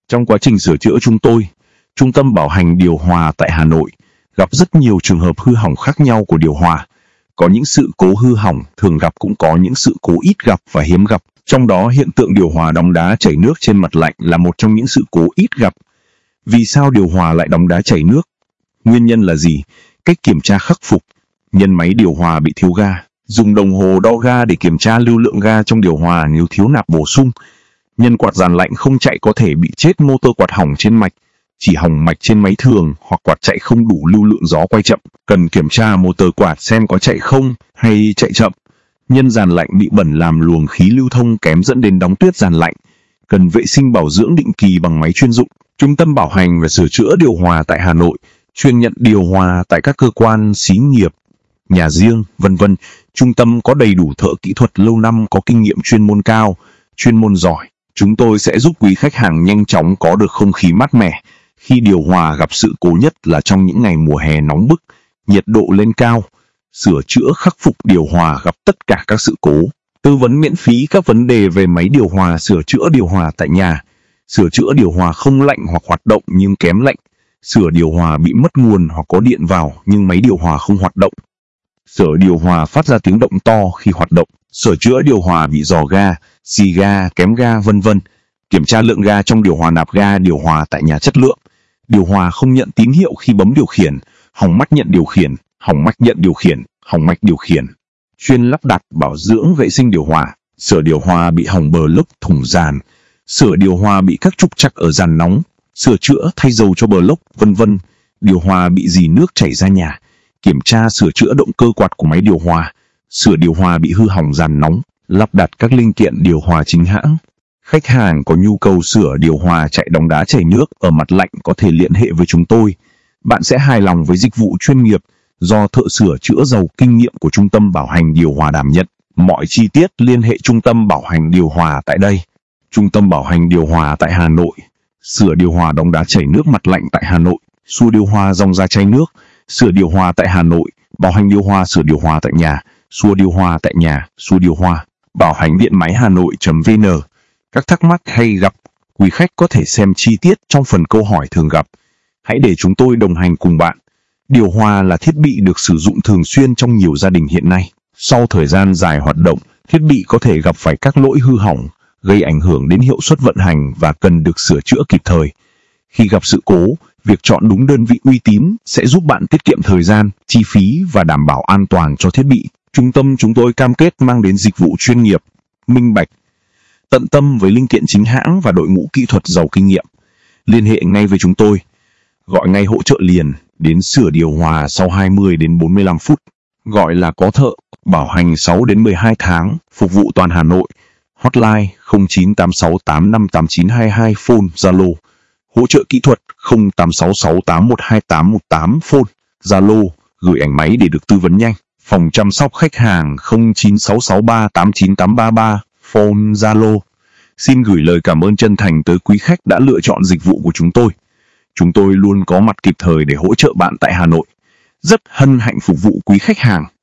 Trong quá trình sửa chữa Trung tâm bảo hành điều hòa tại Hà Nội gặp rất nhiều trường hợp hư hỏng khác nhau của điều hòa. Có những sự cố hư hỏng thường gặp, cũng có những sự cố ít gặp và hiếm gặp. Trong đó hiện tượng điều hòa đóng đá chảy nước trên mặt lạnh là một trong những sự cố ít gặp. Vì sao điều hòa lại đóng đá chảy nước? Nguyên nhân là gì? Cách kiểm tra khắc phục. Nhân máy điều hòa bị thiếu ga. Dùng đồng hồ đo ga để kiểm tra lưu lượng ga trong điều hòa nếu thiếu nạp bổ sung. Nhân quạt dàn lạnh không chạy có thể bị chết motor quạt hỏng trên mạch. Chỉ hỏng mạch trên máy thường hoặc quạt chạy không đủ lưu lượng gió quay chậm. Cần kiểm tra motor quạt xem có chạy không hay chạy chậm. Nhân dàn lạnh bị bẩn làm luồng khí lưu thông kém dẫn đến đóng tuyết dàn lạnh. Cần vệ sinh bảo dưỡng định kỳ bằng máy chuyên dụng. Trung tâm bảo hành và sửa chữa điều hòa tại Hà Nội chuyên nhận điều hòa tại các cơ quan, xí nghiệp, nhà riêng, vân vân. Trung tâm có đầy đủ thợ kỹ thuật lâu năm có kinh nghiệm chuyên môn cao, chuyên môn giỏi. Chúng tôi sẽ giúp quý khách hàng nhanh chóng có được không khí mát mẻ. Khi điều hòa gặp sự cố nhất là trong những ngày mùa hè nóng bức, nhiệt độ lên cao. Sửa chữa khắc phục điều hòa gặp tất cả các sự cố. Tư vấn miễn phí các vấn đề về máy điều hòa, sửa chữa điều hòa tại nhà. Sửa chữa điều hòa không lạnh hoặc hoạt động nhưng kém lạnh. Sửa điều hòa bị mất nguồn hoặc có điện vào nhưng máy điều hòa không hoạt động. Sửa điều hòa phát ra tiếng động to khi hoạt động. Sửa chữa điều hòa bị rò ga, xì ga, kém ga, vân vân. Kiểm tra lượng ga trong điều hòa, nạp ga điều hòa tại nhà chất lượng. Điều hòa không nhận tín hiệu khi bấm điều khiển, hỏng mạch nhận điều khiển, hỏng mạch nhận điều khiển, hỏng mạch điều khiển. Chuyên lắp đặt, bảo dưỡng, vệ sinh điều hòa. Sửa điều hòa bị hỏng bờ lốc, thủng dàn. Sửa điều hòa bị các trục trặc ở dàn nóng. Sửa chữa, thay dầu cho bờ lốc, vân vân. Điều hòa bị rỉ nước chảy ra nhà. Kiểm tra sửa chữa động cơ quạt của máy điều hòa. Sửa điều hòa bị hư hỏng dàn nóng. Lắp đặt các linh kiện điều hòa chính hãng. Khách hàng có nhu cầu sửa điều hòa chạy đóng đá chảy nước ở mặt lạnh có thể liên hệ với chúng tôi. Bạn sẽ hài lòng với dịch vụ chuyên nghiệp do thợ sửa chữa giàu kinh nghiệm của Trung tâm bảo hành điều hòa đảm nhận. Mọi chi tiết liên hệ Trung tâm bảo hành điều hòa tại đây. Trung tâm bảo hành điều hòa tại Hà Nội. Sửa điều hòa đóng đá chảy nước mặt lạnh tại Hà Nội. Xua điều hòa rong ra chảy nước. Sửa điều hòa tại Hà Nội. Bảo hành điều hòa, sửa điều hòa tại nhà. Xua điều hòa tại nhà. Xua điều hòa. Bảo hành điện máy Hà Nội.vn. Các thắc mắc hay gặp, quý khách có thể xem chi tiết trong phần câu hỏi thường gặp. Hãy để chúng tôi đồng hành cùng bạn. Điều hòa là thiết bị được sử dụng thường xuyên trong nhiều gia đình hiện nay. Sau thời gian dài hoạt động, thiết bị có thể gặp phải các lỗi hư hỏng, gây ảnh hưởng đến hiệu suất vận hành và cần được sửa chữa kịp thời. Khi gặp sự cố, việc chọn đúng đơn vị uy tín sẽ giúp bạn tiết kiệm thời gian, chi phí và đảm bảo an toàn cho thiết bị. Trung tâm chúng tôi cam kết mang đến dịch vụ chuyên nghiệp, minh bạch, tận tâm với linh kiện chính hãng và đội ngũ kỹ thuật giàu kinh nghiệm. Liên hệ ngay với chúng tôi. Gọi ngay hỗ trợ liền đến sửa điều hòa sau 20 đến 45 phút. Gọi là có thợ, bảo hành 6 đến 12 tháng, phục vụ toàn Hà Nội. Hotline 0986858922, phone Zalo. Hỗ trợ kỹ thuật 0866812818, phone Zalo, gửi ảnh máy để được tư vấn nhanh. Phòng chăm sóc khách hàng 0966389833, phone Zalo. Xin gửi lời cảm ơn chân thành tới quý khách đã lựa chọn dịch vụ của chúng tôi. Chúng tôi luôn có mặt kịp thời để hỗ trợ bạn tại Hà Nội. Rất hân hạnh phục vụ quý khách hàng.